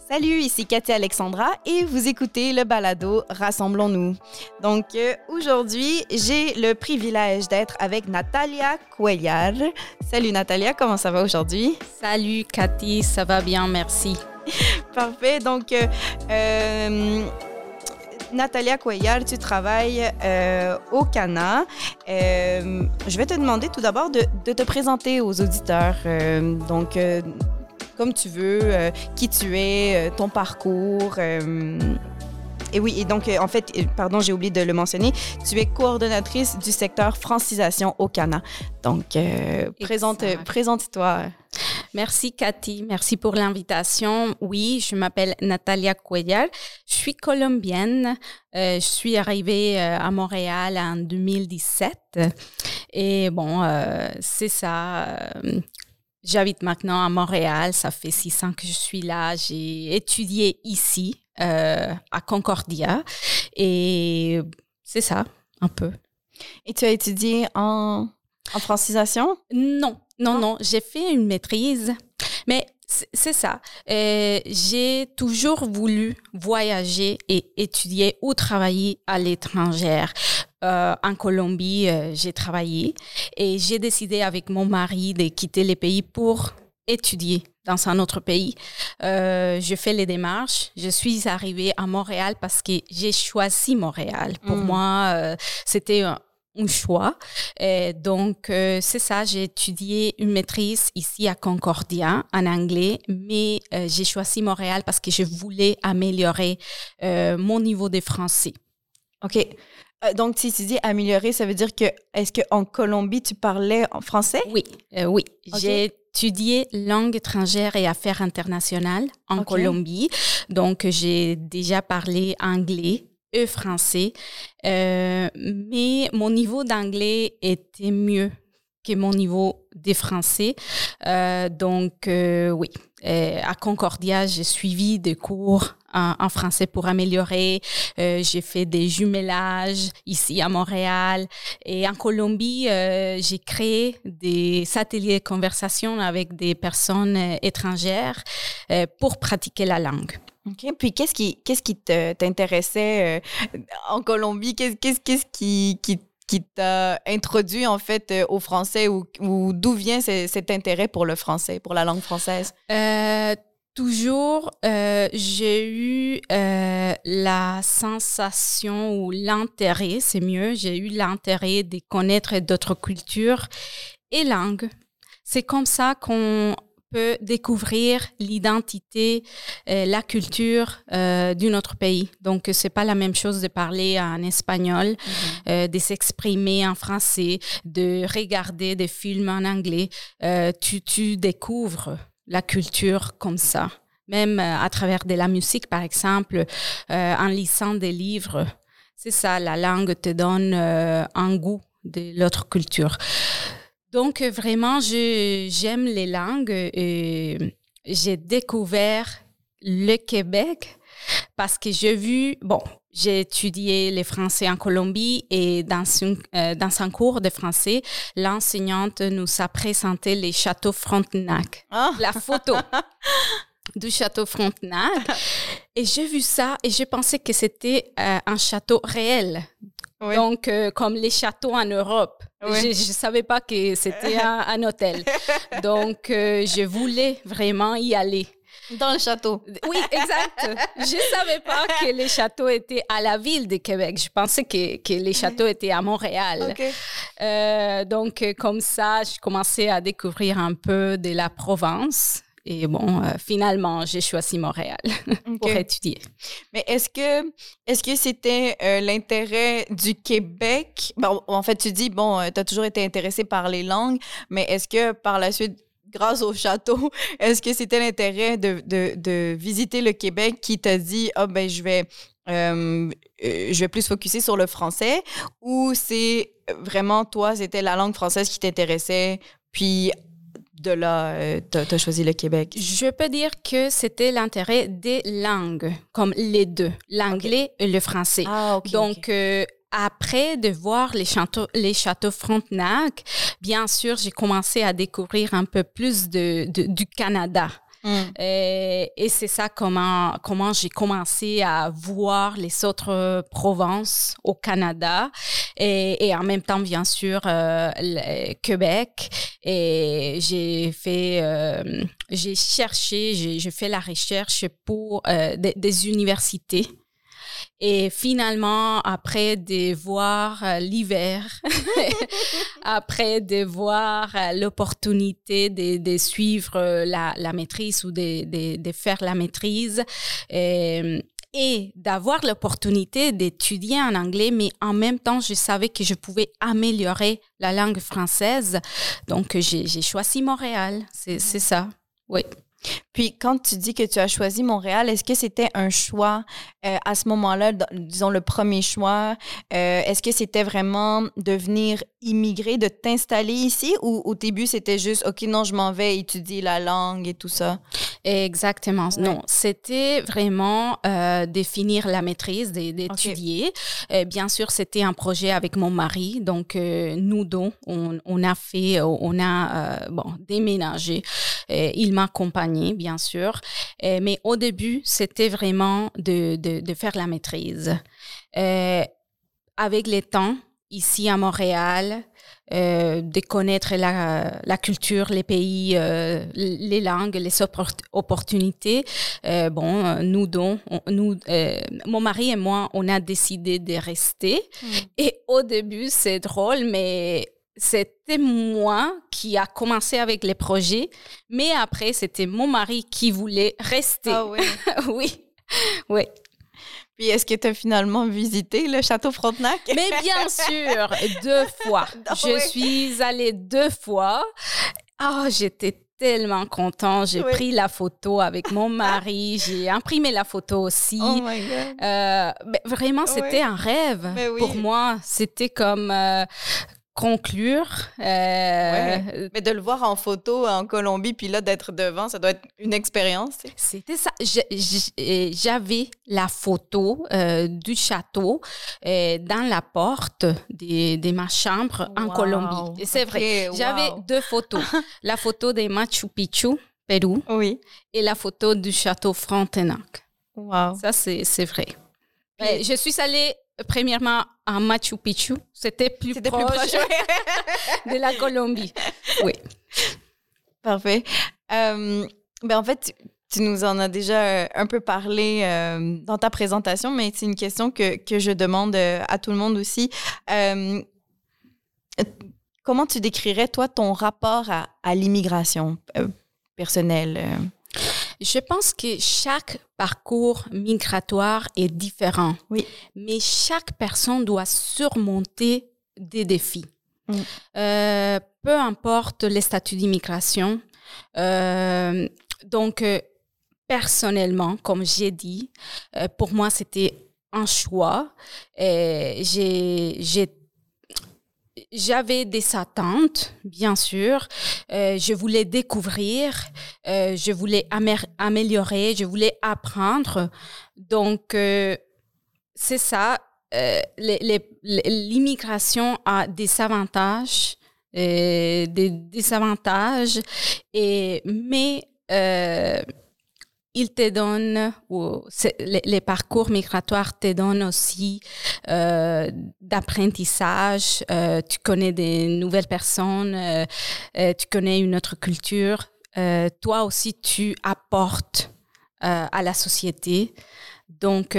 Salut, ici Cathy Alexandra et vous écoutez le balado Rassemblons-nous. Donc aujourd'hui, j'ai le privilège d'être avec Natalia Cuellar. Salut Natalia, comment ça va aujourd'hui? Salut Cathy, ça va bien, merci. Parfait, donc Natalia Cuellar, tu travailles au Cana. Je vais te demander tout d'abord de te présenter aux auditeurs. Comme tu veux, qui tu es, ton parcours. Et oui, et donc, en fait, pardon, j'ai oublié de le mentionner, tu es coordonnatrice du secteur francisation au Cana. Donc, présente-toi. Merci Cathy, merci pour l'invitation. Oui, je m'appelle Natalia Cuellar, je suis colombienne. Je suis arrivée à Montréal en 2017. Et bon, c'est ça. J'habite maintenant à Montréal, ça fait 6 ans que je suis là. J'ai étudié ici, à Concordia, et c'est ça, un peu. Et tu as étudié en francisation? Non, j'ai fait une maîtrise, mais c'est ça. J'ai toujours voulu voyager et étudier ou travailler à l'étranger. En Colombie, j'ai travaillé et j'ai décidé avec mon mari de quitter le pays pour étudier dans un autre pays. Je fais les démarches. Je suis arrivée à Montréal parce que j'ai choisi Montréal. Pour moi, c'était un choix. Donc, c'est ça, j'ai étudié une maîtrise ici à Concordia en anglais, mais j'ai choisi Montréal parce que je voulais améliorer mon niveau de français. OK. Donc, si tu dis améliorer, ça veut dire que, est-ce qu'en Colombie, tu parlais en français? Oui. Okay. J'ai étudié langue étrangère et affaires internationales en Colombie. Donc, j'ai déjà parlé anglais et français. Mais mon niveau d'anglais était mieux que mon niveau de français. Oui. À Concordia, j'ai suivi des cours en français pour améliorer. J'ai fait des jumelages ici à Montréal. Et en Colombie, j'ai créé des ateliers de conversation avec des personnes étrangères pour pratiquer la langue. OK. Puis, qu'est-ce qui t'intéressait en Colombie? Qu'est-ce qui t'a introduit, en fait, au français ou d'où vient cet intérêt pour le français, pour la langue française? Toujours, j'ai eu la sensation ou l'intérêt, c'est mieux, j'ai eu l'intérêt de connaître d'autres cultures et langues. C'est comme ça qu'on peut découvrir l'identité, la culture d'un autre pays. Donc, c'est pas la même chose de parler en espagnol, de s'exprimer en français, de regarder des films en anglais. Tu découvres la culture comme ça. Même à travers de la musique, par exemple, en lisant des livres. C'est ça, la langue te donne un goût de l'autre culture. Donc, vraiment, j'aime les langues et j'ai découvert le Québec parce que j'ai étudié le français en Colombie et dans un cours de français, l'enseignante nous a présenté les châteaux Frontenac, la photo du château Frontenac. Et j'ai vu ça et j'ai pensé que c'était un château réel. Oui. Donc, comme les châteaux en Europe. Oui. Je ne savais pas que c'était un hôtel. Donc, je voulais vraiment y aller. Dans le château. Oui, exact. Je ne savais pas que les châteaux étaient à la ville de Québec. Je pensais que les châteaux étaient à Montréal. Okay. Donc, comme ça, je commençais à découvrir un peu de la Provence. Et finalement, j'ai choisi Montréal pour étudier. Mais est-ce que c'était l'intérêt du Québec? Bon, en fait, tu dis, tu as toujours été intéressée par les langues, mais est-ce que par la suite, grâce au château, est-ce que c'était l'intérêt de visiter le Québec qui t'a dit, je vais plus focusser sur le français, ou c'est vraiment toi, c'était la langue française qui t'intéressait, puis de là, t'as choisi le Québec? Je peux dire que c'était l'intérêt des langues, comme les deux, l'anglais et le français. Donc, après de voir les châteaux Frontenac, bien sûr, j'ai commencé à découvrir un peu plus du Canada. Et c'est ça comment j'ai commencé à voir les autres provinces au Canada et en même temps, bien sûr, le Québec. Et j'ai fait la recherche pour des universités. Et finalement, après de voir l'hiver, après de voir l'opportunité de suivre la maîtrise ou de faire la maîtrise, et d'avoir l'opportunité d'étudier en anglais, mais en même temps, je savais que je pouvais améliorer la langue française. Donc, j'ai choisi Montréal. C'est ça, oui. Puis, quand tu dis que tu as choisi Montréal, est-ce que c'était un choix à ce moment-là, disons le premier choix? Est-ce que c'était vraiment de venir immigrer, de t'installer ici ou au début, c'était juste, OK, non, je m'en vais étudier la langue et tout ça? Exactement. Ouais. Non, c'était vraiment de finir la maîtrise, d'étudier. Okay. Bien sûr, c'était un projet avec mon mari. Donc, nous deux, on a déménagé. Il m'a accompagnée, bien sûr. Mais au début, c'était vraiment de faire la maîtrise. Avec le temps, ici à Montréal, de connaître la culture, les pays, les langues, les opportunités. Nous deux, mon mari et moi, on a décidé de rester. Et au début, c'est drôle, mais c'était moi qui a commencé avec les projets, mais après, c'était mon mari qui voulait rester. Ah oui? Oui. Puis, est-ce que tu as finalement visité le Château Frontenac? Mais bien sûr, 2 fois. Je suis allée 2 fois. Oh, j'étais tellement contente. J'ai pris la photo avec mon mari. J'ai imprimé la photo aussi. Oh my God. Mais vraiment, c'était un rêve pour moi. C'était comme... conclure. Mais de le voir en photo en Colombie, puis là, d'être devant, ça doit être une expérience. C'était ça. J'avais la photo du château dans la porte de ma chambre en Colombie. Et c'est vrai. J'avais 2 photos. La photo de Machu Picchu, Pérou, et la photo du château Frontenac. Wow. Ça, c'est vrai. Je suis allée premièrement à Machu Picchu. C'était plus proche de la Colombie. Oui. Parfait. En fait, tu nous en as déjà un peu parlé dans ta présentation, mais c'est une question que je demande à tout le monde aussi. Comment tu décrirais, toi, ton rapport à l'immigration personnelle? Je pense que chaque parcours migratoire est différent. Oui. Mais chaque personne doit surmonter des défis. Peu importe les statuts d'immigration. Donc, personnellement, comme j'ai dit, pour moi, c'était un choix. J'avais des attentes, bien sûr. Je voulais découvrir, je voulais améliorer, je voulais apprendre. Donc, c'est ça. L'immigration a des avantages, des désavantages, mais il te donne, les parcours migratoires te donnent aussi d'apprentissage. Tu connais des nouvelles personnes, tu connais une autre culture. Toi aussi, tu apportes à la société. Donc,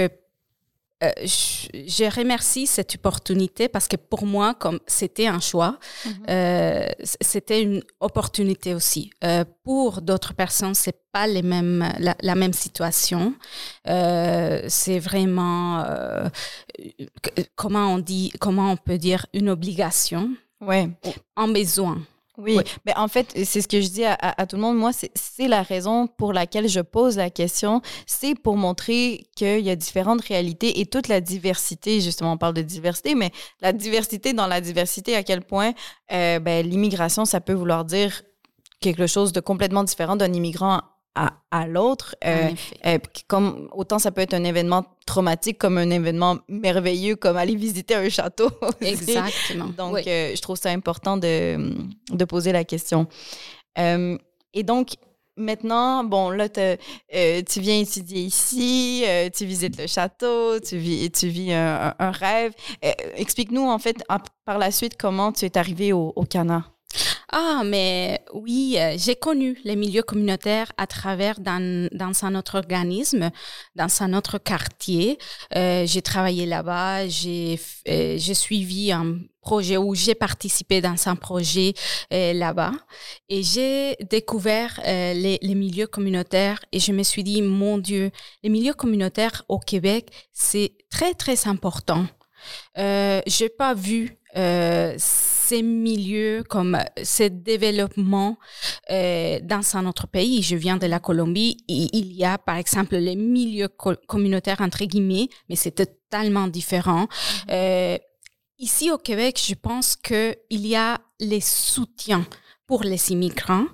je remercie cette opportunité parce que pour moi, comme c'était un choix, c'était une opportunité aussi. Pour d'autres personnes, c'est pas la même situation. C'est vraiment, comment on peut dire, une obligation, un besoin. Oui, mais en fait, c'est ce que je dis à tout le monde. Moi, c'est la raison pour laquelle je pose la question. C'est pour montrer qu'il y a différentes réalités et toute la diversité. Justement, on parle de diversité, mais la diversité dans la diversité, à quel point l'immigration, ça peut vouloir dire quelque chose de complètement différent d'un immigrant à l'autre. Comme autant ça peut être un événement traumatique comme un événement merveilleux, comme aller visiter un château. Exactement. Donc, je trouve ça important de poser la question. Et donc, maintenant, bon, là, tu viens étudier ici, tu visites le château, tu vis un rêve. Explique-nous, en fait, par la suite, comment tu es arrivé au Ghana. Ah, mais oui, j'ai connu les milieux communautaires à travers dans un autre organisme, dans un autre quartier. J'ai travaillé là-bas, j'ai suivi un projet où j'ai participé dans un projet là-bas et j'ai découvert les milieux communautaires et je me suis dit, mon Dieu, les milieux communautaires au Québec, c'est très, très important. J'ai pas vu ces milieux comme ce développement dans un autre pays. Je viens de la Colombie et il y a par exemple les milieux communautaires entre guillemets, mais c'est totalement différent. Ici au Québec, je pense qu'il y a les soutiens pour les immigrants.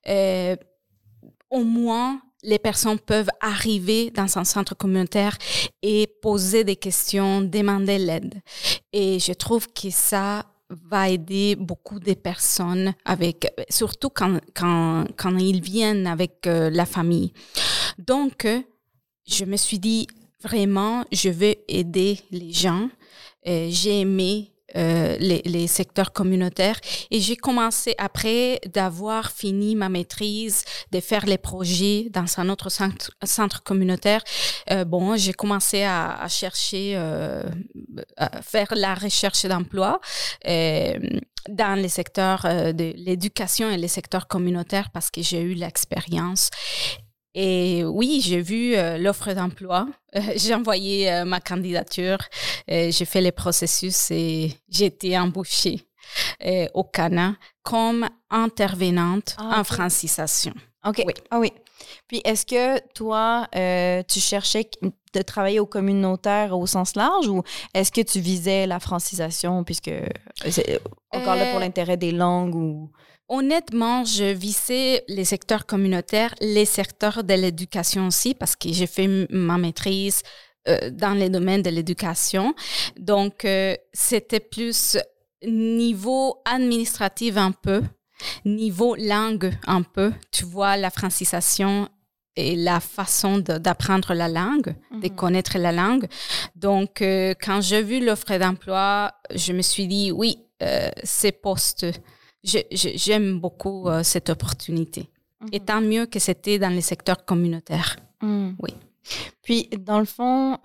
Au moins, les personnes peuvent arriver dans un centre communautaire et poser des questions, demander l'aide. Et je trouve que ça va aider beaucoup de personnes surtout quand ils viennent avec la famille. Donc, je me suis dit, vraiment, je veux aider les gens. J'ai aimé les secteurs communautaires et j'ai commencé après d'avoir fini ma maîtrise, de faire les projets dans un autre centre communautaire. J'ai commencé à chercher, à faire la recherche d'emploi dans les secteurs de l'éducation et les secteurs communautaires parce que j'ai eu l'expérience. Et oui, j'ai vu l'offre d'emploi. J'ai envoyé ma candidature. J'ai fait les processus et j'ai été embauchée au Ghana comme intervenante en francisation. OK. Oui. Ah oui. Puis, est-ce que toi, tu cherchais de travailler au communautaire au sens large ou est-ce que tu visais la francisation puisque c'est encore là pour l'intérêt des langues ou... Honnêtement, je visais les secteurs communautaires, les secteurs de l'éducation aussi, parce que j'ai fait ma maîtrise dans les domaines de l'éducation. Donc, c'était plus niveau administratif un peu, niveau langue un peu. Tu vois, la francisation et la façon d'apprendre la langue, de connaître la langue. Donc, quand j'ai vu l'offre d'emploi, je me suis dit, oui, ces postes... J'aime beaucoup cette opportunité. Et tant mieux que c'était dans les secteurs communautaires. Oui. Puis, dans le fond,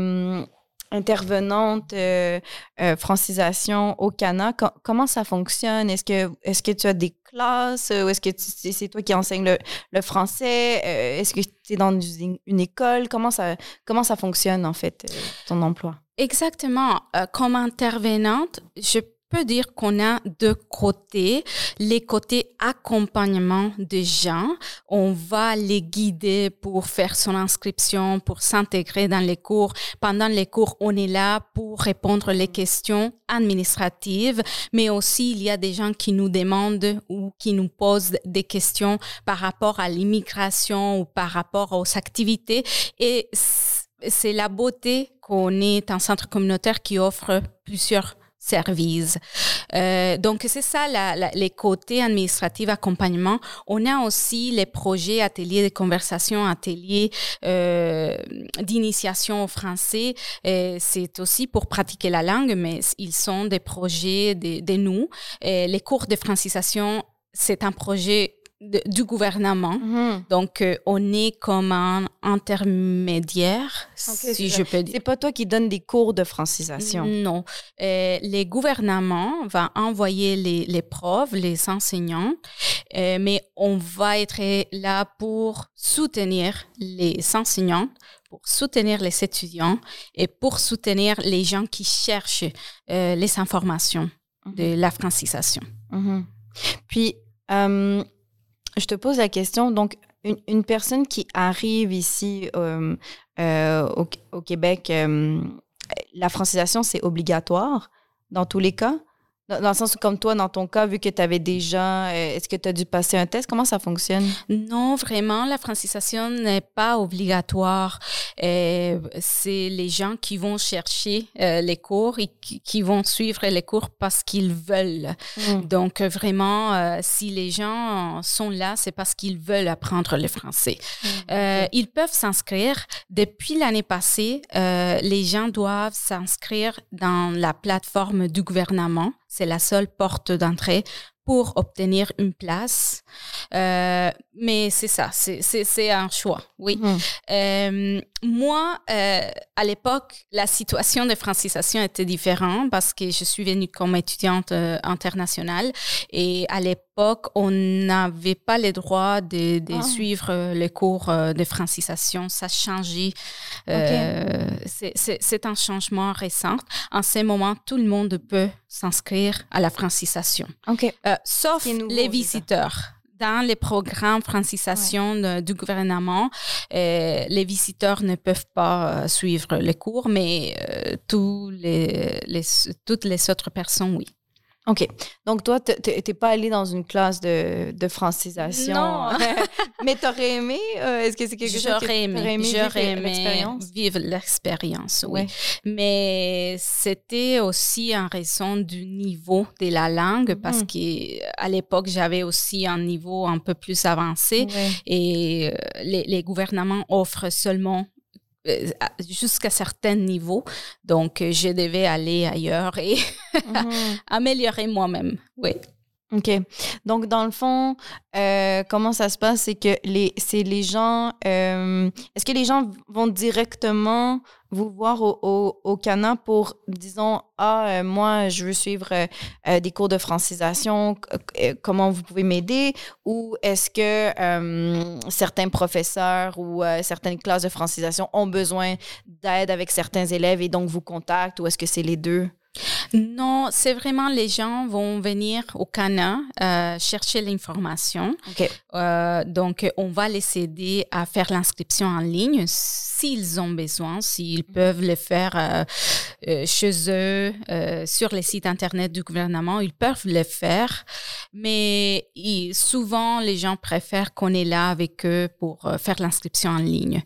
intervenante francisation au Ghana, comment ça fonctionne? Est-ce que tu as des classes ou est-ce que c'est toi qui enseignes le français? Est-ce que tu es dans une école? Comment ça fonctionne, en fait, ton emploi? Exactement. Comme intervenante, je peux dire qu'on a deux côtés. Les côtés accompagnement des gens, on va les guider pour faire son inscription, pour s'intégrer dans les cours. Pendant les cours, on est là pour répondre les questions administratives, mais aussi il y a des gens qui nous demandent ou qui nous posent des questions par rapport à l'immigration ou par rapport aux activités. Et c'est la beauté qu'on est un centre communautaire qui offre plusieurs services. Donc, c'est ça, les côtés administratifs, accompagnement. On a aussi les projets, ateliers de conversation, ateliers d'initiation au français. C'est aussi pour pratiquer la langue, mais ils sont des projets de nous. Les cours de francisation, c'est un projet du gouvernement. Donc, on est comme un intermédiaire, si je peux dire. C'est pas toi qui donnes des cours de francisation? Non. Les gouvernements vont envoyer les profs, les enseignants, mais on va être là pour soutenir les enseignants, pour soutenir les étudiants et pour soutenir les gens qui cherchent les informations de la francisation. Puis, je te pose la question, donc, une personne qui arrive ici au Québec, la francisation, c'est obligatoire dans tous les cas? Dans le sens où, comme toi, dans ton cas, vu que tu avais déjà, est-ce que tu as dû passer un test? Comment ça fonctionne? Non, vraiment, la francisation n'est pas obligatoire. Et c'est les gens qui vont chercher les cours et qui vont suivre les cours parce qu'ils veulent. Donc, vraiment, si les gens sont là, c'est parce qu'ils veulent apprendre le français. Ils peuvent s'inscrire. Depuis l'année passée, les gens doivent s'inscrire dans la plateforme du gouvernement. C'est la seule porte d'entrée pour obtenir une place. Mais c'est ça, c'est un choix, oui. Moi, à l'époque, la situation de francisation était différente parce que je suis venue comme étudiante internationale et à l'époque, on n'avait pas le droit de suivre les cours de francisation. Ça a changé. C'est un changement récent. En ce moment, tout le monde peut s'inscrire à la francisation. Sauf les visiteurs. Dans les programmes francisation du gouvernement, les visiteurs ne peuvent pas suivre les cours, mais toutes les autres personnes, oui. OK. Donc, toi, t'es pas allée dans une classe de francisation. Non. Mais t'aurais aimé? Est-ce que c'est quelque chose que t'aurais aimé vivre l'expérience, oui. Ouais. Mais c'était aussi en raison du niveau de la langue parce qu'à l'époque, j'avais aussi un niveau un peu plus avancé et les gouvernements offrent seulement jusqu'à certains niveaux. Donc, je devais aller ailleurs et améliorer moi-même. Oui. OK. Donc, dans le fond, comment ça se passe? C'est que les gens... est-ce que les gens vont directement vous voir au Cana pour, disons, moi, je veux suivre des cours de francisation, comment vous pouvez m'aider? Ou est-ce que certains professeurs ou certaines classes de francisation ont besoin d'aide avec certains élèves et donc vous contactent? Ou est-ce que c'est les deux? Non, c'est vraiment les gens vont venir au Cana chercher l'information. Donc, on va les aider à faire l'inscription en ligne s'ils ont besoin, s'ils peuvent le faire chez eux, sur les sites Internet du gouvernement, ils peuvent le faire. Mais souvent, les gens préfèrent qu'on est là avec eux pour faire l'inscription en ligne.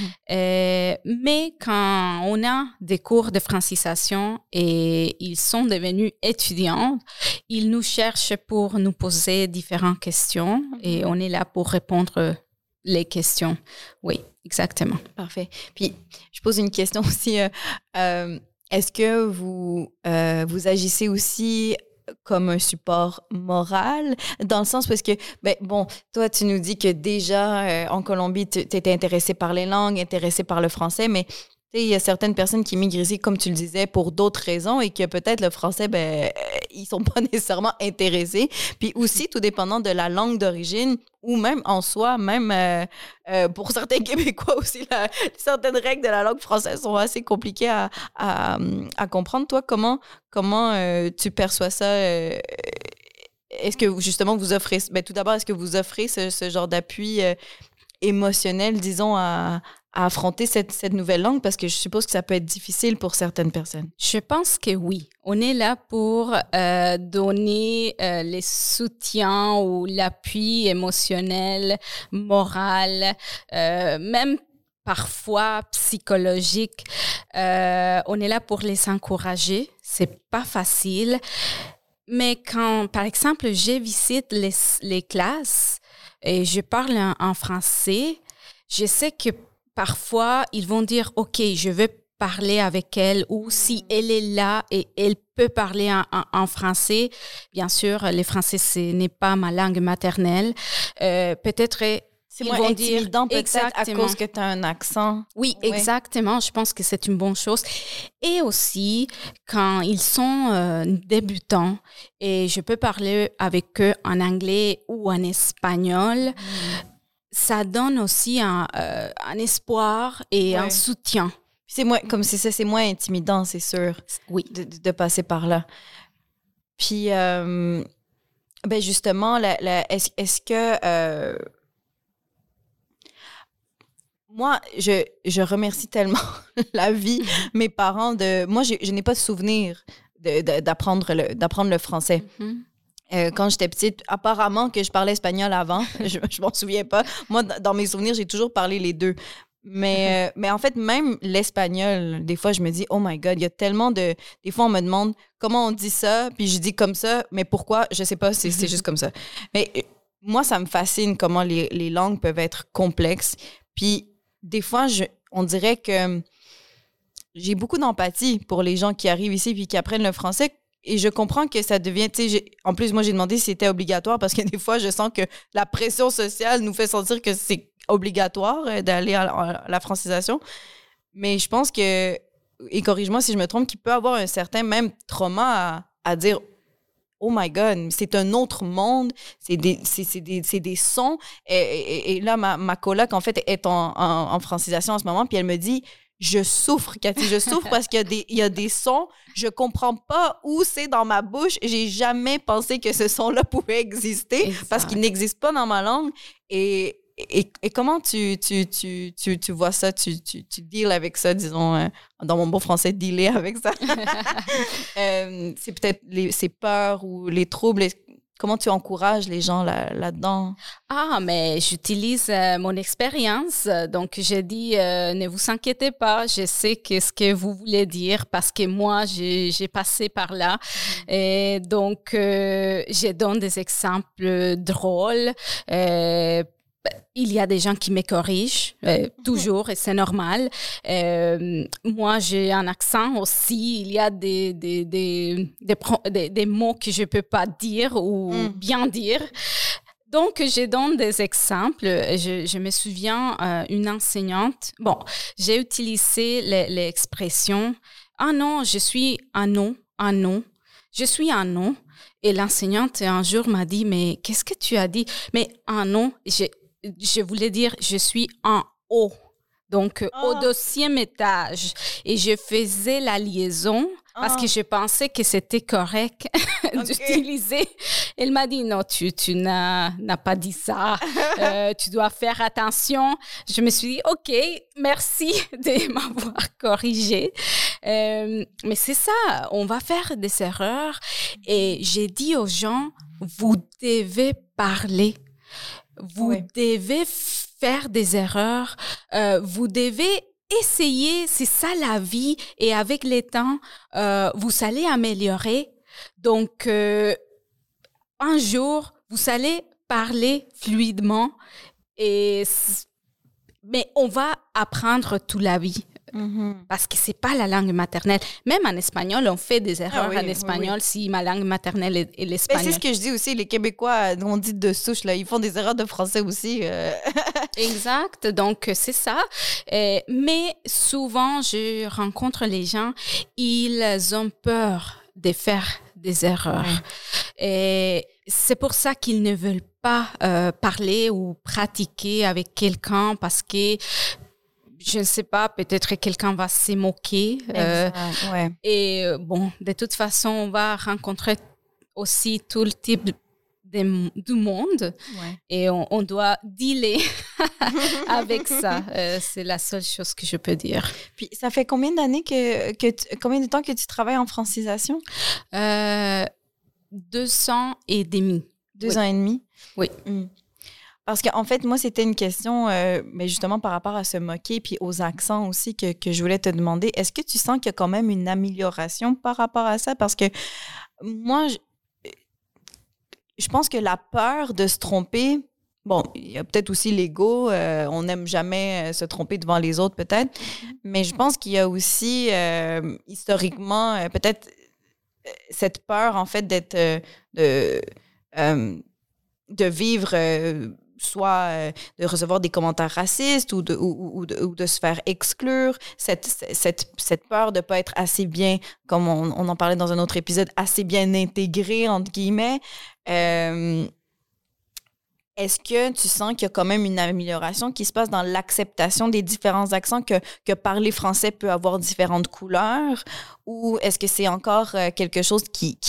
Mais quand on a des cours de francisation et ils sont devenus étudiants, ils nous cherchent pour nous poser différentes questions et on est là pour répondre les questions. Oui, exactement. Parfait. Puis, je pose une question aussi. Est-ce que vous agissez aussi comme un support moral, dans le sens parce que, toi, tu nous dis que déjà, en Colombie, tu étais intéressée par les langues, intéressée par le français, mais il y a certaines personnes qui migrent ici, comme tu le disais, pour d'autres raisons et que peut-être le français, ils sont pas nécessairement intéressés. Puis aussi, tout dépendant de la langue d'origine ou même en soi, même pour certains Québécois aussi, certaines règles de la langue française sont assez compliquées à comprendre. Toi, comment tu perçois ça? Est-ce que justement vous offrez, tout d'abord, est-ce que vous offrez ce genre d'appui émotionnel, disons, à affronter cette nouvelle langue? Parce que je suppose que ça peut être difficile pour certaines personnes. Je pense que oui. On est là pour donner les soutiens ou l'appui émotionnel, moral, même parfois psychologique. On est là pour les encourager. C'est pas facile. Mais quand, par exemple, je visite les classes et je parle en français, je sais que parfois, ils vont dire, OK, je veux parler avec elle ou si elle est là et elle peut parler en français. Bien sûr, le français, ce n'est pas ma langue maternelle. Peut-être c'est moins intimidant peut-être à cause que tu as un accent. Oui, exactement. Je pense que c'est une bonne chose. Et aussi, quand ils sont débutants et je peux parler avec eux en anglais ou en espagnol, ça donne aussi un espoir et un soutien. C'est moins, comme c'est ça, c'est moins intimidant, c'est sûr. Oui. De passer par là. Puis, justement, est-ce que... moi, je remercie tellement la vie, mes parents moi, je n'ai pas de souvenir d'apprendre le français. Quand j'étais petite, apparemment que je parlais espagnol avant, je m'en souviens pas. Moi, dans mes souvenirs, j'ai toujours parlé les deux. Mais en fait, même l'espagnol, des fois, je me dis, oh my God, il y a tellement de... Des fois, on me demande comment on dit ça, puis je dis comme ça, mais pourquoi? Je sais pas, c'est juste comme ça. Mais moi, ça me fascine comment les langues peuvent être complexes. Puis des fois, on dirait que j'ai beaucoup d'empathie pour les gens qui arrivent ici puis qui apprennent le français. Et je comprends que ça devient, tu sais, en plus, moi, j'ai demandé si c'était obligatoire parce que des fois, je sens que la pression sociale nous fait sentir que c'est obligatoire d'aller à la francisation. Mais je pense que, et corrige-moi si je me trompe, qu'il peut avoir un certain même trauma à dire oh my God, c'est un autre monde, c'est des sons. Et là, ma coloc, en fait, est en francisation en ce moment, puis elle me dit je souffre, Cathy, je souffre parce qu'il y a des sons, je comprends pas où c'est dans ma bouche. J'ai jamais pensé que ce son-là pouvait exister parce qu'il n'existe pas dans ma langue. Et comment tu vois ça, tu deals avec ça, disons, dans mon bon français, dealer avec ça. C'est peut-être ces peurs ou les troubles. Comment tu encourages les gens là-dedans? Ah, mais j'utilise mon expérience. Donc, j'ai dit, ne vous inquiétez pas, je sais qu'est-ce que vous voulez dire parce que moi, j'ai passé par là. Et donc, je donne des exemples drôles. Il y a des gens qui me corrigent, toujours, et c'est normal. Moi, j'ai un accent aussi. Il y a des mots que je ne peux pas dire ou bien dire. Donc, je donne des exemples. Je me souviens, une enseignante, j'ai utilisé l'expression « Ah non, je suis un non, je suis un non ». Et l'enseignante, un jour, m'a dit « Mais qu'est-ce que tu as dit ?»« Mais un non, je voulais dire « Je suis en haut ». Donc, au deuxième étage. Et je faisais la liaison parce que je pensais que c'était correct d'utiliser. Elle m'a dit, non, tu n'as pas dit ça. Tu dois faire attention. Je me suis dit, OK, merci de m'avoir corrigé. Mais c'est ça, on va faire des erreurs. Et j'ai dit aux gens, vous devez parler. Vous devez faire des erreurs. Vous devez essayer. C'est ça la vie. Et avec le temps, vous allez améliorer. Donc, un jour, vous allez parler fluidement. Mais on va apprendre toute la vie. Parce que c'est pas la langue maternelle. Même en espagnol, on fait des erreurs en espagnol si ma langue maternelle est l'espagnol. C'est ce que je dis aussi, les Québécois, on dit de souche, là, ils font des erreurs de français aussi. Exact, donc c'est ça. Mais souvent, je rencontre les gens, ils ont peur de faire des erreurs. Et c'est pour ça qu'ils ne veulent pas parler ou pratiquer avec quelqu'un parce que je ne sais pas, peut-être que quelqu'un va se moquer. Et de toute façon, on va rencontrer aussi tout le type du monde et on doit dealer avec ça. C'est la seule chose que je peux dire. Puis, ça fait combien d'années combien de temps que tu travailles en francisation? 2 ans et demi. 2 ans et demi? Oui. Parce qu'en fait, moi, c'était une question, mais justement par rapport à se moquer puis aux accents aussi que je voulais te demander. Est-ce que tu sens qu'il y a quand même une amélioration par rapport à ça? Parce que moi, je pense que la peur de se tromper, il y a peut-être aussi l'ego. On n'aime jamais se tromper devant les autres, peut-être. Mais je pense qu'il y a aussi, historiquement, peut-être cette peur, en fait, de vivre... soit de recevoir des commentaires racistes ou de se faire exclure, cette peur de ne pas être assez bien, comme on en parlait dans un autre épisode, assez bien intégré, entre guillemets. Est-ce que tu sens qu'il y a quand même une amélioration qui se passe dans l'acceptation des différents accents, que parler français peut avoir différentes couleurs, ou est-ce que c'est encore quelque chose qui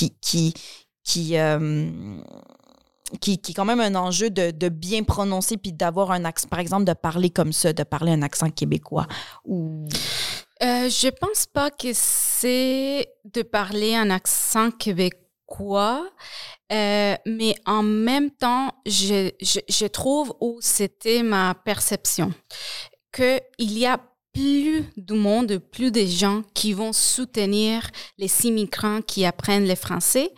est quand même un enjeu de bien prononcer puis d'avoir un accent, par exemple, de parler comme ça, de parler un accent québécois? Je pense pas que c'est de parler un accent québécois, mais en même temps, je trouve où c'était ma perception qu'il y a plus de monde, plus de gens qui vont soutenir les immigrants qui apprennent le français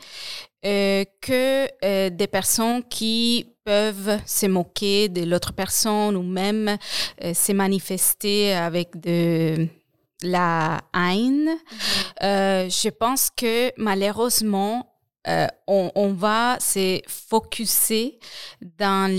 que des personnes qui peuvent se moquer de l'autre personne ou même se manifester avec de la haine. Je pense que malheureusement, on va se focuser dans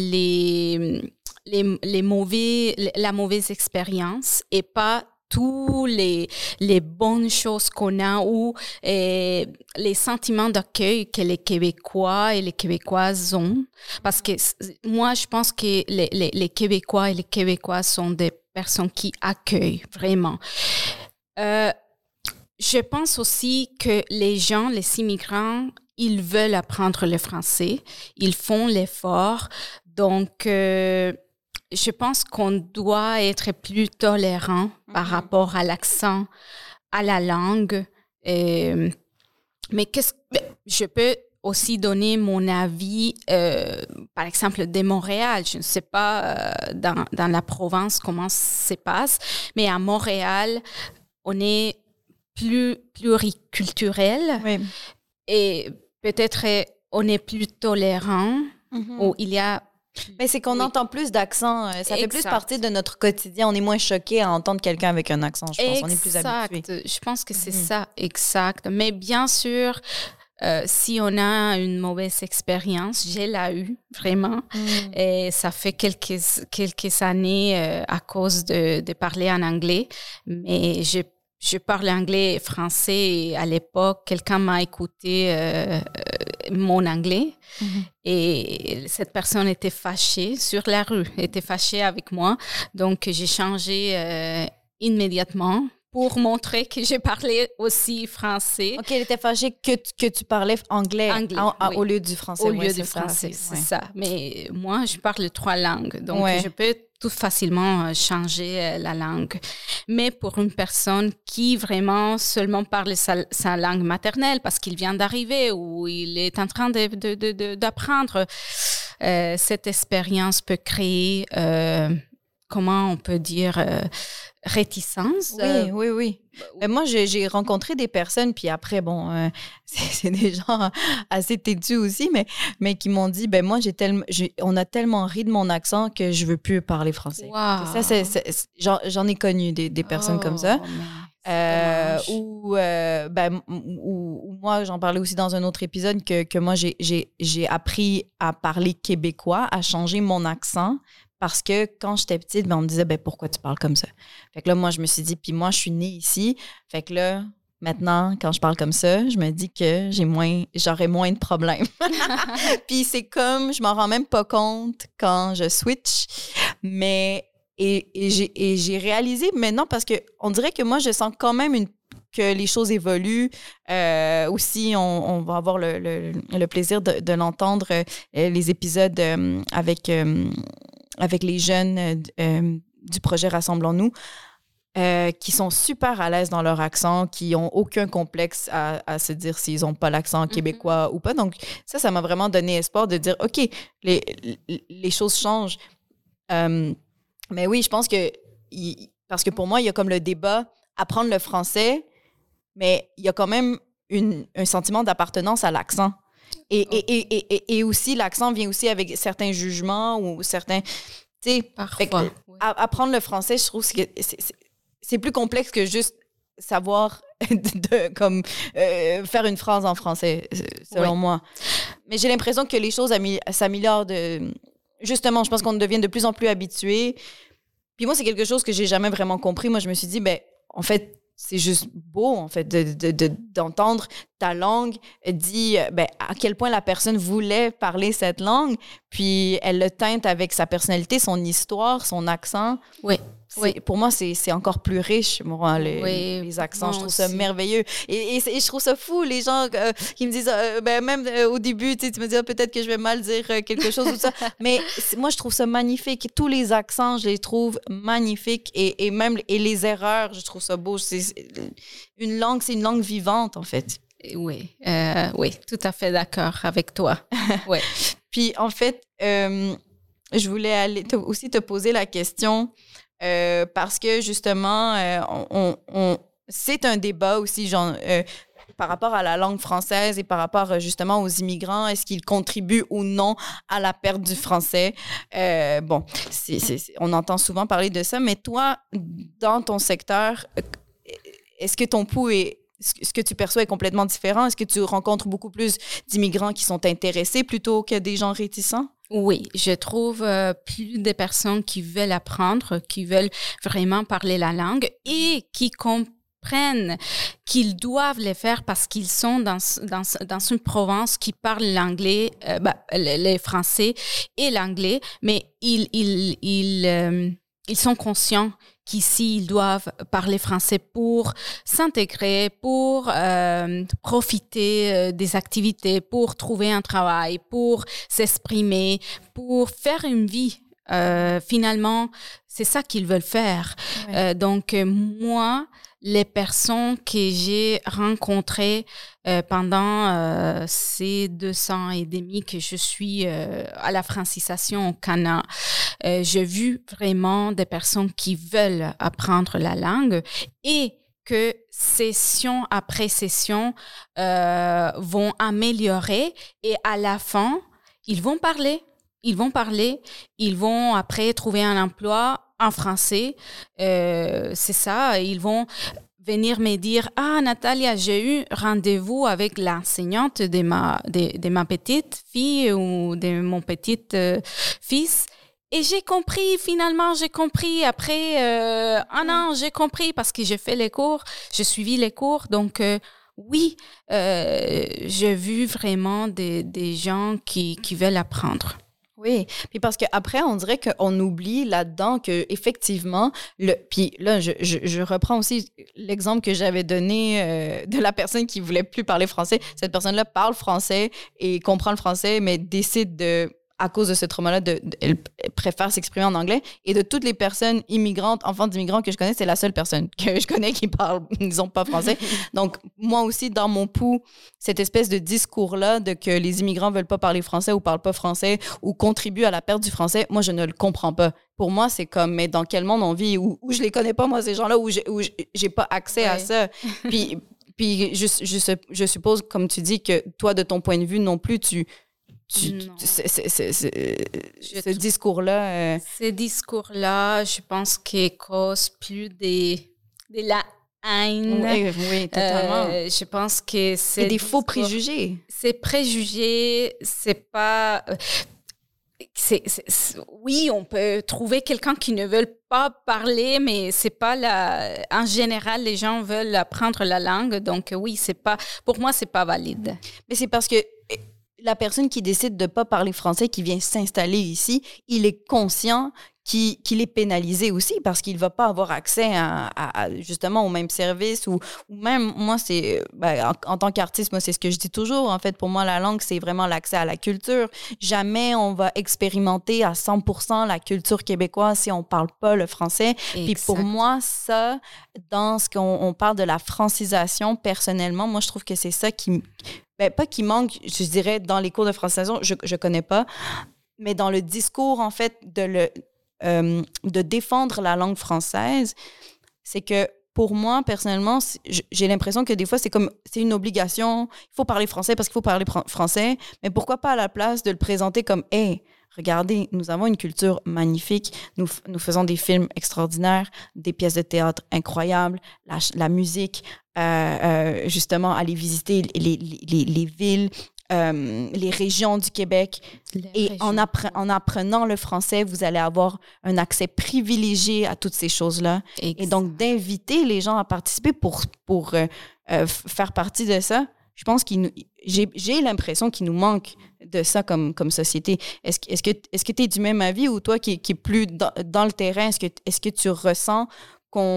la mauvaise expérience et pas tous les bonnes choses qu'on a ou les sentiments d'accueil que les Québécois et les Québécoises ont. Parce que moi, je pense que les Québécois et les Québécoises sont des personnes qui accueillent vraiment. Je pense aussi que les gens, les immigrants, ils veulent apprendre le français. Ils font l'effort. Donc, je pense qu'on doit être plus tolérant par rapport à l'accent, à la langue. Mais je peux aussi donner mon avis, par exemple, de Montréal. Je ne sais pas dans la province comment ça se passe, mais à Montréal, on est plus pluriculturel et peut-être on est plus tolérant où il y a... Mais c'est qu'on entend plus d'accent. Ça fait plus partie de notre quotidien. On est moins choqué à entendre quelqu'un avec un accent, je pense. On est plus habitué. Je pense que c'est ça, exact. Mais bien sûr, si on a une mauvaise expérience, je l'ai eu vraiment. Et ça fait quelques années à cause de parler en anglais. Mais je parle anglais et français et à l'époque, quelqu'un m'a écouté mon anglais et cette personne était fâchée sur la rue, était fâchée avec moi. Donc, j'ai changé immédiatement pour montrer que j'ai parlé aussi français. OK, elle était fâchée que tu parlais anglais oui. Au lieu du français. Au lieu du français, c'est ça. Mais moi, je parle 3 langues, donc je peux tout facilement changer la langue. Mais pour une personne qui vraiment seulement parle sa langue maternelle parce qu'il vient d'arriver ou il est en train d'apprendre, cette expérience peut créer, comment on peut dire, réticence. Oui. Moi, j'ai rencontré des personnes, puis après, bon, c'est des gens assez têtus aussi, mais qui m'ont dit, moi, on a tellement ri de mon accent que je veux plus parler français. Wow. Ça, j'en ai connu des personnes comme ça. Ou moi, j'en parlais aussi dans un autre épisode que moi, j'ai appris à parler québécois, à changer mon accent. Parce que quand j'étais petite, on me disait, pourquoi tu parles comme ça? Fait que là, moi, je me suis dit, puis moi, je suis née ici. Fait que là, maintenant, quand je parle comme ça, je me dis que j'aurais moins de problèmes. Puis c'est comme, je m'en rends même pas compte quand je switch. Mais, j'ai réalisé maintenant parce que on dirait que moi, je sens quand même que les choses évoluent. Aussi, on va avoir le plaisir de l'entendre, les épisodes avec les jeunes du projet Rassemblons-nous, qui sont super à l'aise dans leur accent, qui n'ont aucun complexe à se dire s'ils n'ont pas l'accent québécois ou pas. Donc, ça m'a vraiment donné espoir de dire, OK, les choses changent. Mais oui, je pense que... parce que pour moi, il y a comme le débat, apprendre le français, mais il y a quand même un sentiment d'appartenance à l'accent. Et aussi, l'accent vient aussi avec certains jugements ou certains... Tu sais, apprendre le français, je trouve que c'est plus complexe que juste savoir faire une phrase en français, selon moi. Mais j'ai l'impression que les choses s'améliorent justement, je pense qu'on devient de plus en plus habitués. Puis moi, c'est quelque chose que j'ai jamais vraiment compris. Moi, je me suis dit, en fait, c'est juste beau, en fait, d'entendre ta langue dit à quel point la personne voulait parler cette langue, puis elle le teinte avec sa personnalité, son histoire, son accent. Oui. Pour moi, c'est encore plus riche, moi, les accents. Je trouve ça merveilleux. Et je trouve ça fou, les gens qui me disent, même au début, tu me dis, peut-être que je vais mal dire quelque chose ou ça. Mais moi, je trouve ça magnifique. Tous les accents, je les trouve magnifiques. Et même les erreurs, je trouve ça beau. Une langue, c'est une langue vivante, en fait. Oui, tout à fait d'accord avec toi. Ouais. Puis, en fait, je voulais aussi te poser la question... parce que justement, c'est un débat aussi, genre, par rapport à la langue française et par rapport justement aux immigrants, est-ce qu'ils contribuent ou non à la perte du français? Bon, on entend souvent parler de ça, mais toi, dans ton secteur, est-ce que ton pouls est... Ce que tu perçois est complètement différent? Est-ce que tu rencontres beaucoup plus d'immigrants qui sont intéressés plutôt que des gens réticents? Oui, je trouve plus de personnes qui veulent apprendre, qui veulent vraiment parler la langue et qui comprennent qu'ils doivent le faire parce qu'ils sont dans une province qui parle l'anglais, les français et l'anglais, mais ils sont conscients qu'ici, ils doivent parler français pour s'intégrer, pour profiter des activités, pour trouver un travail, pour s'exprimer, pour faire une vie. Finalement, c'est ça qu'ils veulent faire. Ouais. Donc, moi, les personnes que j'ai rencontrées pendant ces 2 ans et demi que je suis à la francisation au Canada, j'ai vu vraiment des personnes qui veulent apprendre la langue et que session après session vont améliorer et à la fin, ils vont parler. Ils vont après trouver un emploi en français. C'est ça, ils vont venir me dire « Ah, Natalia, j'ai eu rendez-vous avec l'enseignante de ma petite fille ou de mon petit fils. » Et j'ai compris, finalement, après un an, j'ai compris parce que j'ai fait les cours, j'ai suivi les cours. Donc, oui, j'ai vu vraiment des gens qui veulent apprendre. Oui, puis parce qu'après, on dirait qu'on oublie là-dedans qu'effectivement, puis là, je reprends aussi l'exemple que j'avais donné de la personne qui voulait plus parler français. Cette personne-là parle français et comprend le français, mais décide à cause de ce trauma-là, elle préfère s'exprimer en anglais. Et de toutes les personnes immigrantes, enfants d'immigrants que je connais, c'est la seule personne que je connais qui parle, disons, pas français. Donc, moi aussi, dans mon pouls, cette espèce de discours-là de que les immigrants veulent pas parler français ou parlent pas français ou contribuent à la perte du français, moi, je ne le comprends pas. Pour moi, c'est comme, mais dans quel monde on vit où je les connais pas, moi, ces gens-là, où j'ai pas accès à ça. Puis je suppose, comme tu dis, que toi, de ton point de vue non plus, ce discours-là... Ce discours-là, je pense qu'il cause plus de la haine. Oui, totalement. Je pense que c'est... Et des faux préjugés. Ces préjugés, c'est pas... oui, on peut trouver quelqu'un qui ne veut pas parler, mais c'est pas en général, les gens veulent apprendre la langue. Donc oui, pour moi, c'est pas valide. Mais c'est parce que la personne qui décide de ne pas parler français, qui vient s'installer ici, il est conscient qu'il est pénalisé aussi parce qu'il ne va pas avoir accès justement aux mêmes services ou même, moi, c'est en tant qu'artiste, moi, c'est ce que je dis toujours. En fait, pour moi, la langue, c'est vraiment l'accès à la culture. Jamais on va expérimenter à 100% la culture québécoise si on ne parle pas le français. Exact. Puis pour moi, ça, dans ce qu'on parle de la francisation, personnellement, moi, je trouve que c'est ça qui... pas qui manque, je dirais, dans les cours de francisation, je connais pas, mais dans le discours, en fait, de défendre la langue française, c'est que pour moi, personnellement, j'ai l'impression que des fois, c'est une obligation. Il faut parler français parce qu'il faut parler français, mais pourquoi pas à la place de le présenter comme « Hey, regardez, nous avons une culture magnifique, nous faisons des films extraordinaires, des pièces de théâtre incroyables, la musique, justement, aller visiter les villes, les régions du Québec. En apprenant le français, vous allez avoir un accès privilégié à toutes ces choses-là. Exact. Et donc, d'inviter les gens à participer pour faire partie de ça, je pense j'ai l'impression qu'il nous manque de ça comme société. Est-ce que tu es du même avis ou toi qui est plus dans le terrain, est-ce que tu ressens qu'on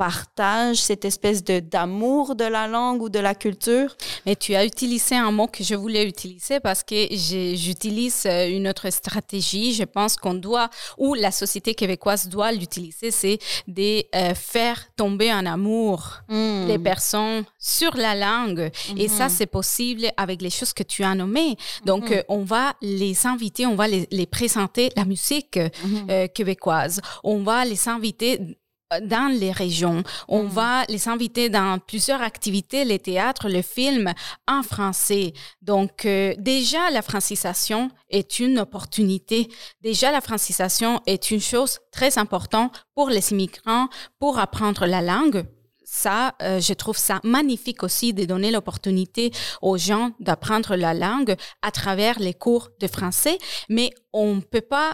partagent cette espèce d'amour de la langue ou de la culture? Mais tu as utilisé un mot que je voulais utiliser parce que j'utilise une autre stratégie. Je pense qu'on doit, ou la société québécoise doit l'utiliser, c'est de faire tomber en amour les personnes sur la langue. Et ça, c'est possible avec les choses que tu as nommées. Donc, on va les inviter, on va les présenter la musique québécoise. On va les inviter dans les régions. On va les inviter dans plusieurs activités, les théâtres, le film, en français. Donc, déjà, la francisation est une opportunité. Déjà, la francisation est une chose très importante pour les immigrants, pour apprendre la langue. Ça, je trouve ça magnifique aussi de donner l'opportunité aux gens d'apprendre la langue à travers les cours de français, mais on ne peut pas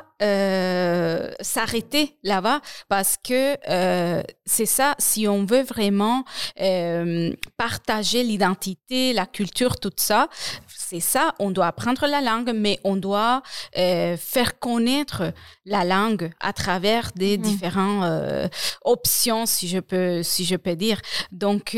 s'arrêter là-bas parce que c'est ça, si on veut vraiment partager l'identité, la culture, tout ça, c'est ça, on doit apprendre la langue, mais on doit faire connaître la langue à travers des différentes options, si je peux dire. Donc,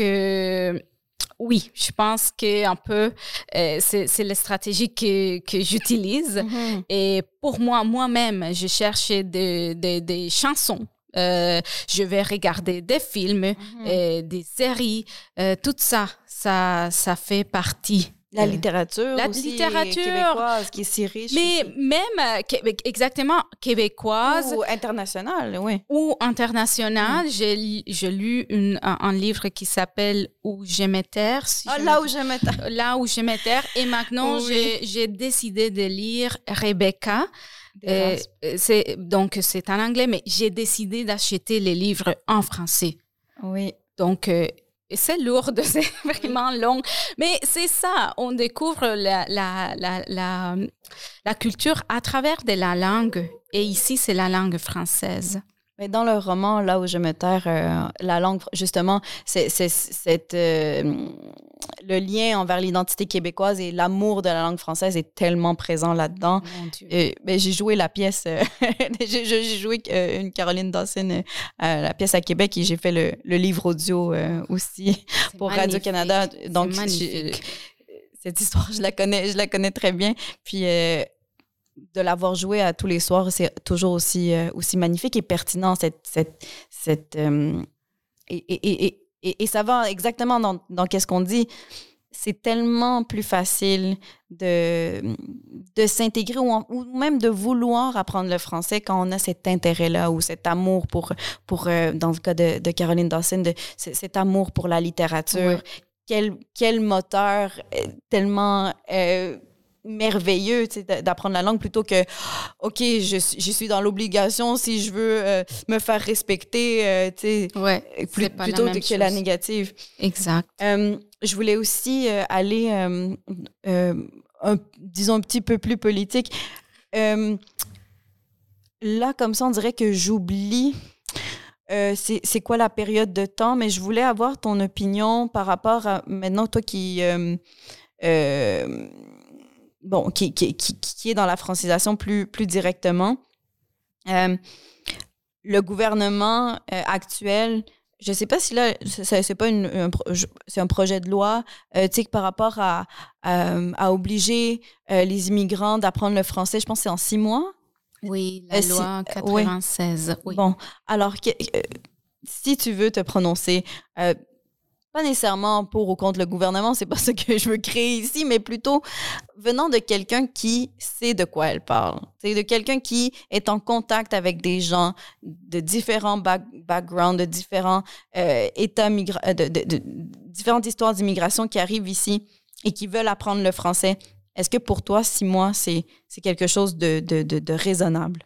oui, je pense qu'un peu, c'est la stratégie que j'utilise. Et pour moi-même, je cherche des chansons. Je vais regarder des films, des séries, tout ça fait partie. La littérature aussi québécoise qui est si riche. Mais aussi. Même, exactement, québécoise. Ou internationale, oui. Ou internationale. J'ai lu un livre qui s'appelle « Où j'aimais terre ». Là où j'aimais terre. Là où j'aimais terre. Et maintenant, j'ai décidé de lire Rebecca. Donc, c'est en anglais, mais j'ai décidé d'acheter les livres en français. Oui. Donc, c'est lourd, c'est vraiment long. Mais c'est ça, on découvre la culture à travers de la langue. Et ici, c'est la langue française. Mais dans le roman, Là où je me terre, la langue, justement, c'est le lien envers l'identité québécoise et l'amour de la langue française est tellement présent là-dedans. Mon Dieu. J'ai joué la pièce, j'ai joué une Caroline Dawson, la pièce à Québec, et j'ai fait le livre audio aussi pour Radio-Canada. Donc, cette histoire, je la connais très bien. Puis, de l'avoir joué à tous les soirs, c'est toujours aussi magnifique et pertinent. Et ça va exactement dans qu'est-ce qu'on dit. C'est tellement plus facile de s'intégrer ou même de vouloir apprendre le français quand on a cet intérêt-là ou cet amour pour dans le cas de Caroline Dawson, cet amour pour la littérature. Ouais. Quel moteur tellement merveilleux d'apprendre la langue plutôt que OK, je suis dans l'obligation si je veux me faire respecter plutôt que la négative. Exact. Je voulais aussi aller disons un petit peu plus politique. Là, comme ça, on dirait que j'oublie c'est quoi la période de temps, mais je voulais avoir ton opinion par rapport à maintenant, toi qui est dans la francisation plus directement. Le gouvernement actuel, je ne sais pas si là, c'est pas c'est un projet de loi, par rapport à obliger les immigrants d'apprendre le français, je pense que c'est en 6 mois. Oui, la loi 96. Oui. Bon, alors, si tu veux te prononcer, pas nécessairement pour ou contre le gouvernement, c'est pas ce que je veux créer ici, mais plutôt venant de quelqu'un qui sait de quoi elle parle. C'est de quelqu'un qui est en contact avec des gens de différents backgrounds, de différents états de différentes histoires d'immigration qui arrivent ici et qui veulent apprendre le français. Est-ce que pour toi, 6 mois, c'est quelque chose de raisonnable?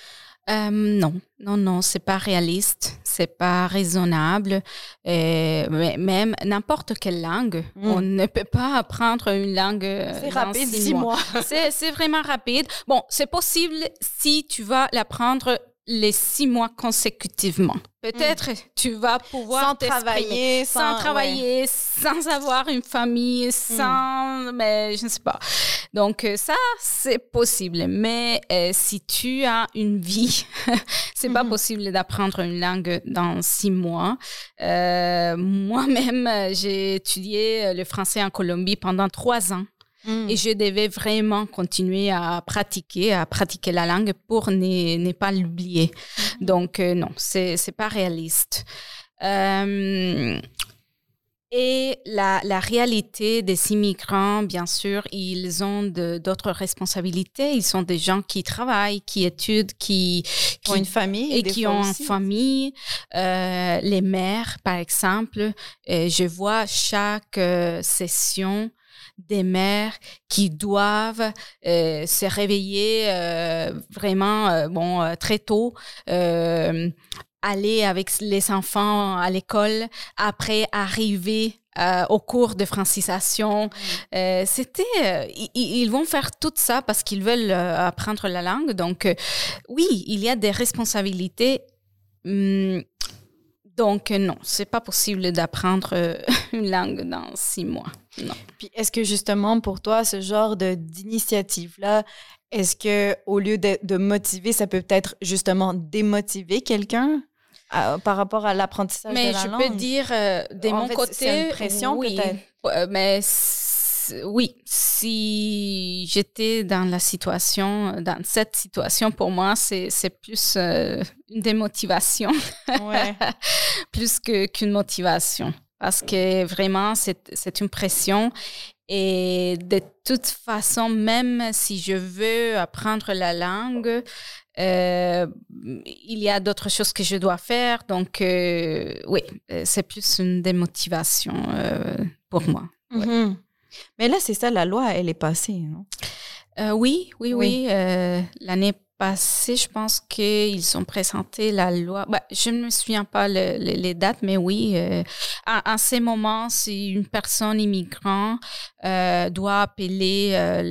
Non, c'est pas réaliste, c'est pas raisonnable. Mais même n'importe quelle langue, on ne peut pas apprendre une langue. C'est rapide, 6 mois. C'est vraiment rapide. Bon, c'est possible si tu vas l'apprendre les 6 mois consécutivement. Peut-être tu vas pouvoir sans travailler, sans avoir une famille, mais je ne sais pas. Donc ça, c'est possible. Mais si tu as une vie, c'est pas possible d'apprendre une langue dans 6 mois. Moi-même, j'ai étudié le français en Colombie pendant 3 ans. Et je devais vraiment continuer à pratiquer la langue pour ne pas l'oublier. Donc, non, c'est pas réaliste. Et la réalité des immigrants, bien sûr, ils ont d'autres responsabilités. Ils sont des gens qui travaillent, qui étudient, qui ont une famille. Et qui ont une famille. Les mères, par exemple, je vois chaque session des mères qui doivent se réveiller vraiment très tôt, aller avec les enfants à l'école, après arriver au cours de francisation. Ils vont faire tout ça parce qu'ils veulent apprendre la langue. Donc, oui, il y a des responsabilités. Donc, non, c'est pas possible d'apprendre une langue dans 6 mois. Non. Puis, est-ce que justement, pour toi, ce genre d'initiative-là, est-ce que au lieu de motiver, ça peut peut-être justement démotiver quelqu'un par rapport à l'apprentissage de la langue? Mais je peux dire, de mon côté... C'est une pression, oui, peut-être? Mais oui, si j'étais dans cette situation, pour moi, c'est plus une démotivation, plus qu'une motivation. Parce que vraiment, c'est une pression. Et de toute façon, même si je veux apprendre la langue, il y a d'autres choses que je dois faire. Donc, oui, c'est plus une démotivation pour moi. Ouais. Mais là, c'est ça, la loi, elle est passée, non? Oui. L'année passée, je pense qu'ils ont présenté la loi. Je ne me souviens pas les dates, mais oui. À ces moments, si une personne immigrante doit appeler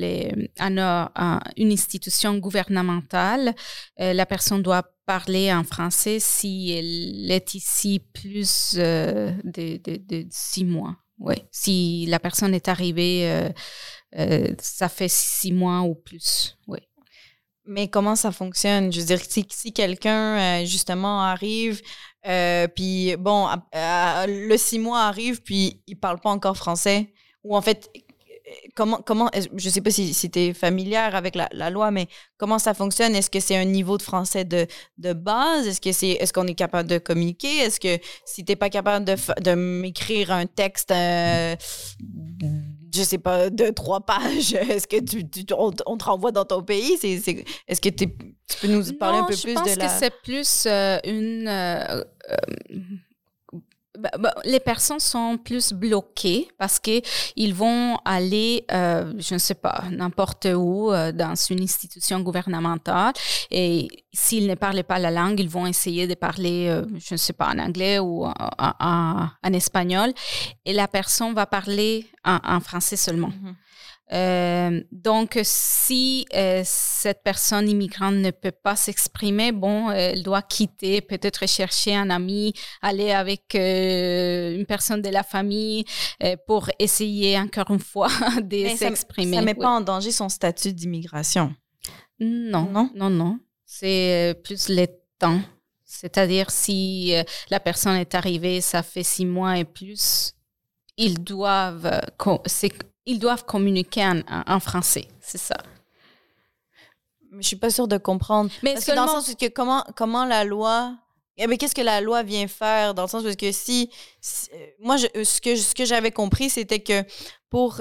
une institution gouvernementale, la personne doit parler en français si elle est ici plus de 6 mois. Oui, si la personne est arrivée, ça fait 6 mois ou plus, oui. Mais comment ça fonctionne? Je veux dire, si quelqu'un, justement, arrive, puis bon, le 6 mois arrive, puis il parle pas encore français, ou en fait, comment je sais pas si tu es familière avec la loi, mais comment ça fonctionne? Est-ce que c'est un niveau de français de base? Est-ce qu'on est capable de communiquer? Est-ce que si t'es pas capable de m'écrire un texte, je sais pas, de 3 pages, est-ce que on te renvoie dans ton pays? Est-ce que tu peux nous parler un peu plus de la... Non, je pense que c'est plus les personnes sont plus bloquées parce qu'ils vont aller, je ne sais pas, n'importe où, dans une institution gouvernementale. Et s'ils ne parlent pas la langue, ils vont essayer de parler, je ne sais pas, en anglais ou en espagnol. Et la personne va parler en français seulement. Donc, si cette personne immigrante ne peut pas s'exprimer, elle doit quitter, peut-être chercher un ami, aller avec une personne de la famille pour essayer encore une fois de s'exprimer. Ça ne met pas en danger son statut d'immigration? Non. C'est plus le temps. C'est-à-dire, si la personne est arrivée, ça fait 6 mois et plus, ils doivent communiquer en français, c'est ça. Mais je suis pas sûre de comprendre. Mais parce que dans le sens où comment la loi... Mais qu'est-ce que la loi vient faire? Dans le sens où que moi, ce que j'avais compris, c'était que pour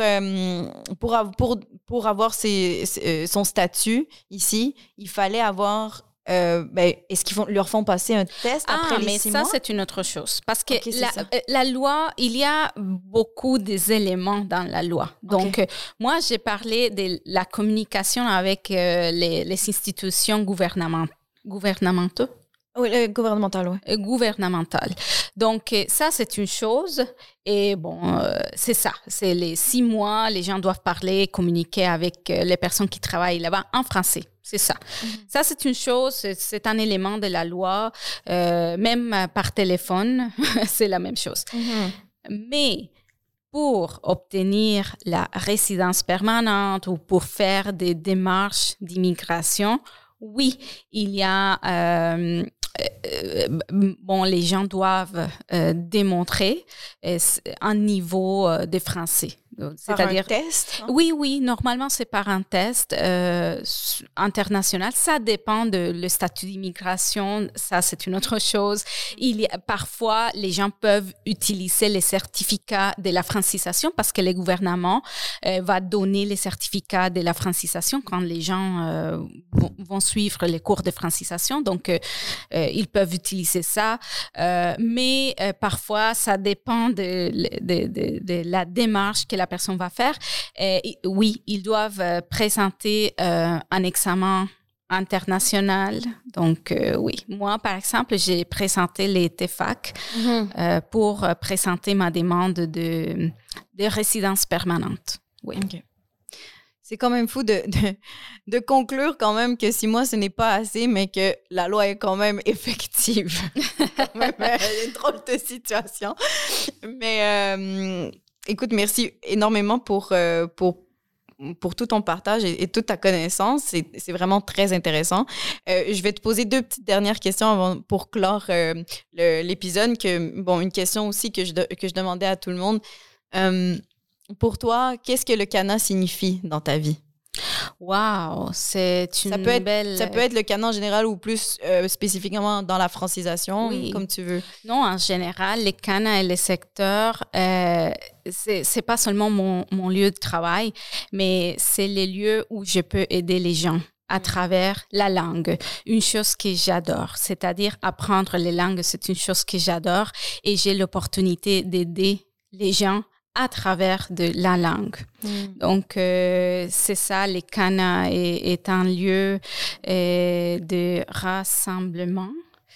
avoir son statut ici, il fallait avoir... est-ce qu'ils leur font passer un test après les 6 mois? Mais ça, c'est une autre chose. Parce que la loi, il y a beaucoup d'éléments dans la loi. Donc, moi, j'ai parlé de la communication avec les institutions gouvernementales. Oui, gouvernemental, oui. Gouvernemental. Donc, ça, c'est une chose. Et bon, c'est ça. C'est les 6 mois, les gens doivent parler, communiquer avec les personnes qui travaillent là-bas en français. C'est ça. Ça, c'est une chose, c'est un élément de la loi. Même par téléphone, c'est la même chose. Mais pour obtenir la résidence permanente ou pour faire des démarches d'immigration, oui, il y a... les gens doivent démontrer un niveau de français. C'est-à-dire un test? Hein? Oui, normalement, c'est par un test international. Ça dépend de le statut d'immigration. Ça, c'est une autre chose. Parfois, les gens peuvent utiliser les certificats de la francisation parce que le gouvernement va donner les certificats de la francisation quand les gens vont suivre les cours de francisation. Donc, ils peuvent utiliser ça. Mais parfois, ça dépend de la démarche que la personne va faire. Oui, ils doivent présenter un examen international. Donc, oui. Moi, par exemple, j'ai présenté les TEFAC pour présenter ma demande de résidence permanente. Oui. Okay. C'est quand même fou de conclure quand même que 6 mois, ce n'est pas assez, mais que la loi est quand même effective. Quand même, une drôle de situation. Mais écoute, merci énormément pour tout ton partage et toute ta connaissance. C'est vraiment très intéressant. Je vais te poser 2 petites dernières questions pour clore l'épisode. Une question aussi que je demandais à tout le monde. Pour toi, qu'est-ce que le CANA signifie dans ta vie? Wow, c'est belle... Ça peut être le CANA en général ou plus spécifiquement dans la francisation, oui. Comme tu veux. Non, en général, les CANA et les secteurs, c'est pas seulement mon lieu de travail, mais c'est les lieux où je peux aider les gens à travers la langue. Une chose que j'adore, c'est-à-dire apprendre les langues, c'est une chose que j'adore et j'ai l'opportunité d'aider les gens à travers de la langue. Donc, c'est ça, les CANA est un lieu de rassemblement.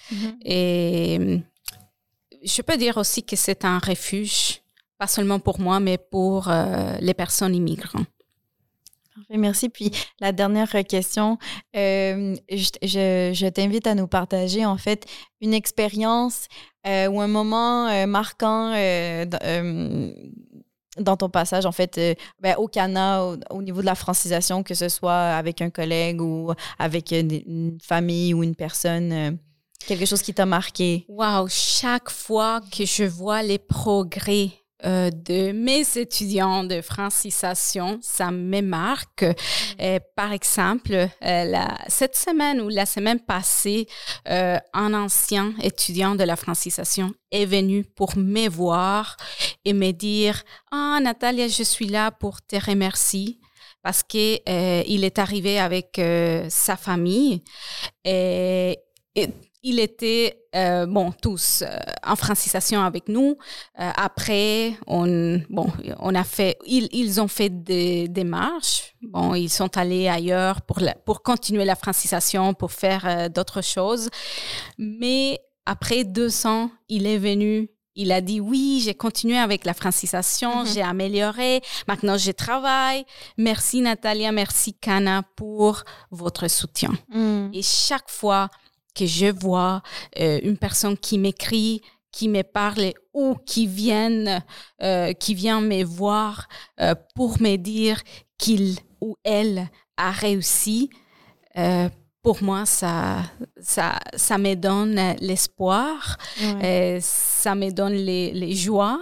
Et je peux dire aussi que c'est un refuge, pas seulement pour moi, mais pour les personnes immigrantes. Merci. Puis la dernière question, je t'invite à nous partager en fait une expérience ou un moment marquant dans ton passage en fait au CANA, au niveau de la francisation, que ce soit avec un collègue ou avec une famille ou une personne, quelque chose qui t'a marqué. Wow, chaque fois que je vois les progrès de mes étudiants de francisation, ça me marque. Par exemple, cette semaine ou la semaine passée, un ancien étudiant de la francisation est venu pour me voir et me dire « Ah, Natalia, je suis là pour te remercier. » Parce qu'il est arrivé avec sa famille et il était, tous en francisation avec nous. Après, ils ont fait des démarches. Bon, ils sont allés ailleurs pour continuer la francisation, pour faire d'autres choses. Mais après 2 ans, il est venu. Il a dit, oui, j'ai continué avec la francisation, j'ai amélioré. Maintenant, je travaille. Merci, Natalia. Merci, CANA, pour votre soutien. Et chaque fois que je vois une personne qui m'écrit, qui me parle ou qui vient me voir pour me dire qu'il ou elle a réussi, pour moi, ça me donne l'espoir, ça me donne les joies.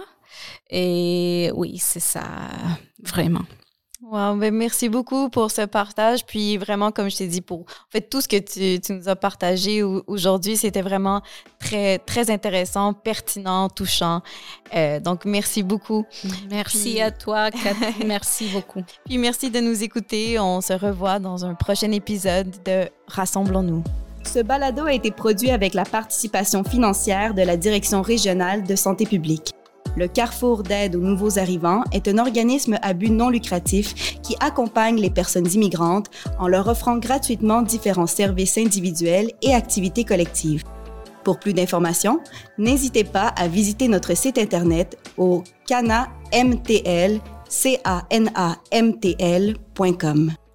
Et oui, c'est ça, vraiment. Wow, ben merci beaucoup pour ce partage. Puis vraiment, comme je t'ai dit, pour en fait tout ce que tu nous as partagé aujourd'hui, c'était vraiment très, très intéressant, pertinent, touchant. Donc, merci beaucoup. Merci à toi, Cathy. Merci beaucoup. Puis merci de nous écouter. On se revoit dans un prochain épisode de Rassemblons-nous. Ce balado a été produit avec la participation financière de la Direction régionale de santé publique. Le Carrefour d'aide aux nouveaux arrivants est un organisme à but non lucratif qui accompagne les personnes immigrantes en leur offrant gratuitement différents services individuels et activités collectives. Pour plus d'informations, n'hésitez pas à visiter notre site internet au canamtl.com.